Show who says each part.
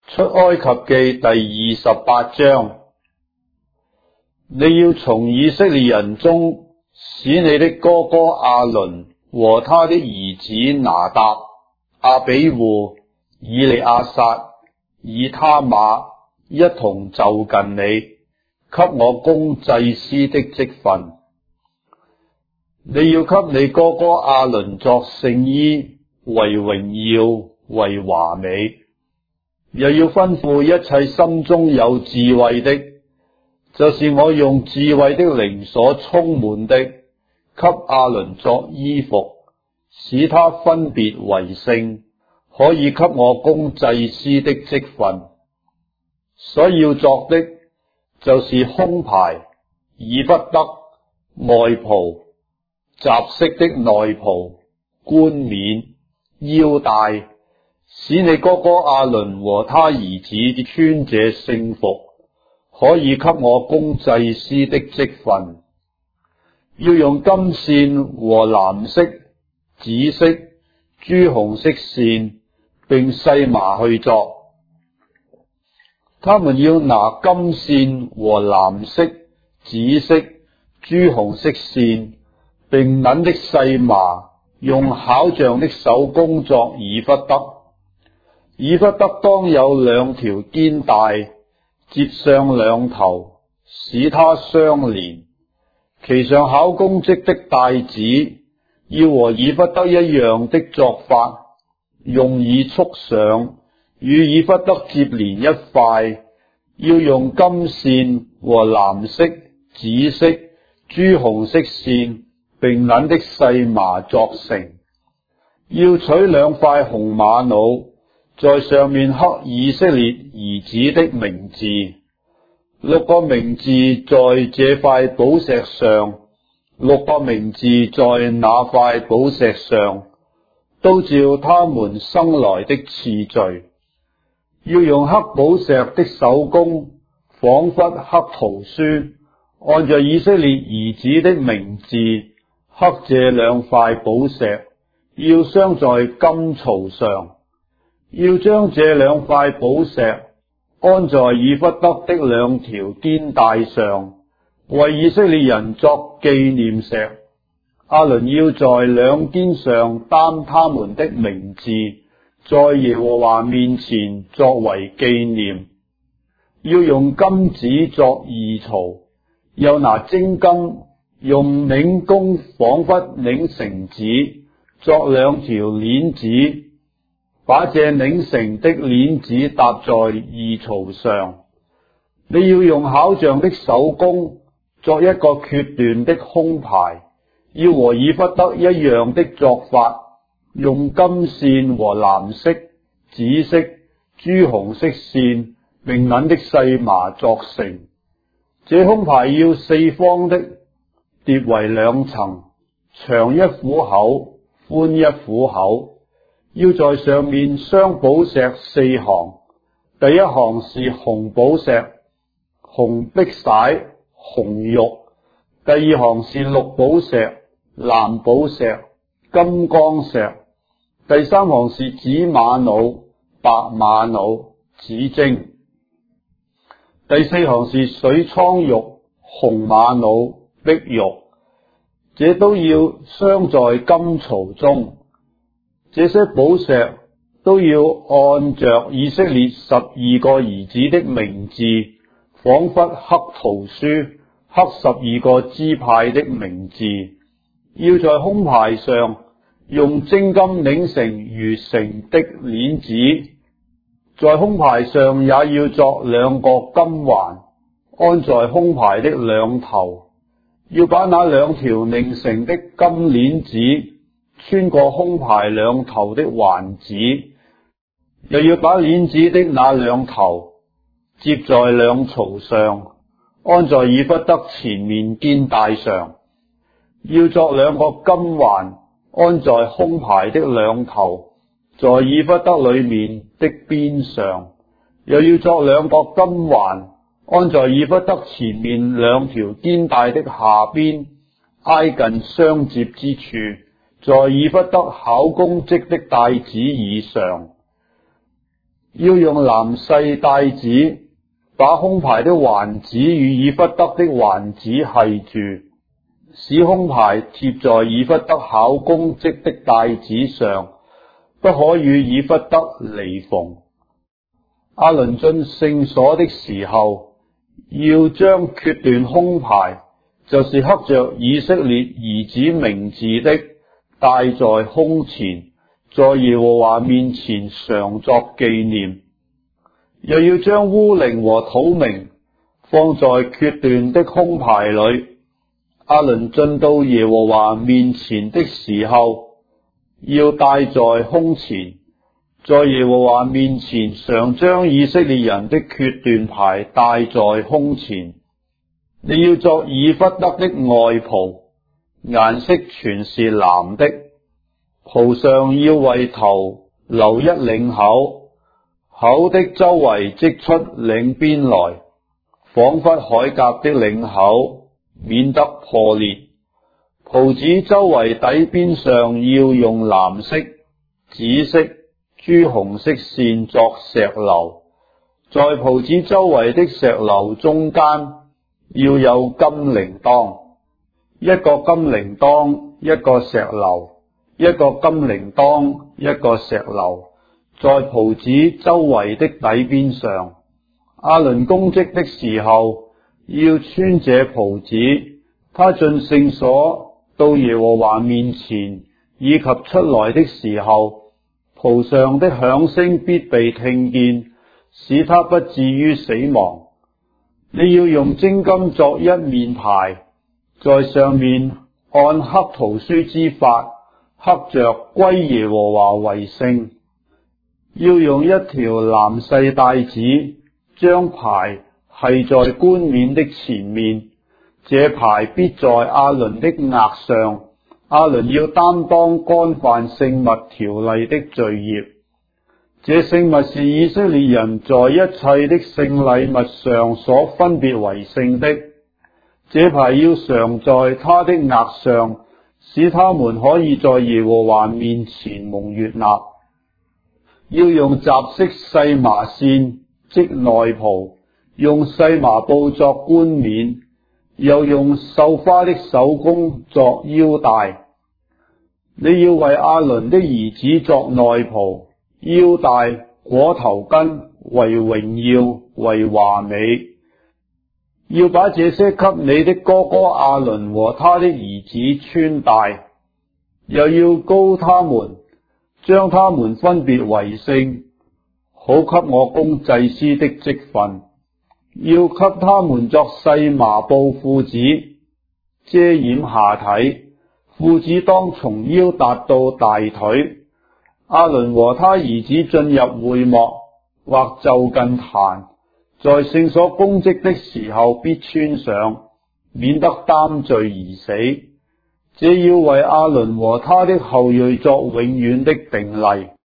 Speaker 1: 出埃及記第28章，你要從以色列人中使你的哥哥亞倫和他的兒子拿答、亞比戶、以利亞撒、以他瑪一同就近你，給我供祭司的職分。你要給你哥哥亞倫作聖衣，為榮耀，為華美。又要吩咐一切心中有智慧的，就是我用智慧的靈所充滿的，給亞倫作衣服，使他分別為聖，可以給我供祭司的職分。所要作的，就是胸牌、以弗得、外袍、雜色的內袍、冠冕、腰帶，使你哥哥亞倫和他兒子穿這聖服，可以給我供祭司的職分。要用金線和藍色、紫色、朱紅色線，並細麻去作。他們要拿金線和藍色、紫色、朱紅色線，並銀的細麻，用巧匠的手工作以弗得。以弗得當有2條肩帶，接上2頭，使它相連。其上巧工織的帶子，要和以弗得一樣的作法，用以束上，與以弗得接連一塊，要用金線和藍色、紫色、朱紅色線，並銀的細麻作成。要取2塊紅瑪瑙，在上面刻以色列兒子的名字，6個名字在這塊寶石上，6個名字在那塊寶石上，都照他們生來的次序。要用刻寶石的手工，仿佛刻圖書，按着以色列兒子的名字刻這2塊寶石，要鑲在金槽上。要將這2塊寶石安在以弗得的2條肩帶上，為以色列人作紀念石。亞倫要在2肩上擔他們的名字，在耶和華面前作為紀念。要用金子作2槽，又拿精金用擰弓仿佛擰繩子，作2條鏈子，把這擰成的鏈子搭在2槽上。你要用巧匠的手工作一個決斷的胸牌，要和以弗得一樣的作法，用金線和藍色、紫色、朱紅色線，並銀的細麻作成。這胸牌要4方的，疊為2層，長1虎口，寬1虎口。要在上面鑲寶石4行，第1行是紅寶石、紅碧璽、紅玉；第2行是綠寶石、藍寶石、金剛石；第3行是紫瑪瑙、白瑪瑙、紫晶；第4行是水蒼玉、紅瑪瑙、碧玉。這都要鑲在金槽中。這些寶石都要按着以色列12個兒子的名字，仿佛刻圖書，刻12個支派的名字。要在胸牌上用精金擰成如繩的鏈子，在胸牌上也要作2個金環，安在胸牌的2頭。要把那2條擰成的金鏈子穿過胸牌2頭的環子，又要把鏈子的那2頭接在2槽上，安在以弗得前面肩帶上。要作2個金環，安在胸牌的2頭，在以弗得裏面的邊上。又要作2個金環，安在以弗得前面2條肩帶的下邊，挨近相接之處，在以弗得巧工織的帶子以上。 要用藍細帶子把胸牌的環子與以弗得的環子繫住，使胸牌貼在以弗得巧工織的帶子上，不可與以弗得離縫。亞倫進聖所的時候，要將決斷胸牌，就是刻着以色列兒子名字的，戴在胸前，在耶和華面前常作紀念。又要將烏靈和土明放在決斷的胸牌裏。亞倫進到耶和華面前的時候，要戴在胸前，在耶和華面前常將以色列人的決斷牌戴在胸前。你要作以弗得的外袍，顏色全是藍的，袍上要為頭留一領口，口的周圍織出領邊來，仿佛鎧甲的領口，免得破裂。袍子周圍底邊上要用藍色、紫色、朱紅色線作石榴，在袍子周圍的石榴中間要有金鈴鐺，一個金鈴鐺，一個石榴，一個金鈴鐺，一個石榴，在袍子周圍的底邊上。亞倫供職的時候要穿這袍子，他進聖所到耶和華面前以及出來的時候，袍上的響聲必被聽見，使他不至於死亡。你要用精金作一面牌，在上面按刻圖書之法刻着歸耶和華為聖。要用一條藍細帶子將牌繫在冠冕的前面，這牌必在亞倫的額上。亞倫要擔當干犯聖物條例的罪孽。這聖物是以色列人在一切的聖禮物上所分別為聖的。這牌要常在他的額上，使他們可以在耶和華面前蒙悅納。要用雜色細麻線織內袍，用細麻布作冠冕，又用繡花的手工作腰帶。你要為亞倫的兒子作內袍、腰帶、裹頭巾，為榮耀，為華美。要把這些給你的哥哥亞倫和他的兒子穿戴，又要膏他們，將他們分別為聖，好給我供祭司的職分。要給他們作細麻布褲子，遮掩下體，褲子當從腰達到大腿。亞倫和他兒子進入會幕或就近壇，在聖所供職的時候必穿上，免得擔罪而死。這要為亞倫和他的後裔作永遠的定例。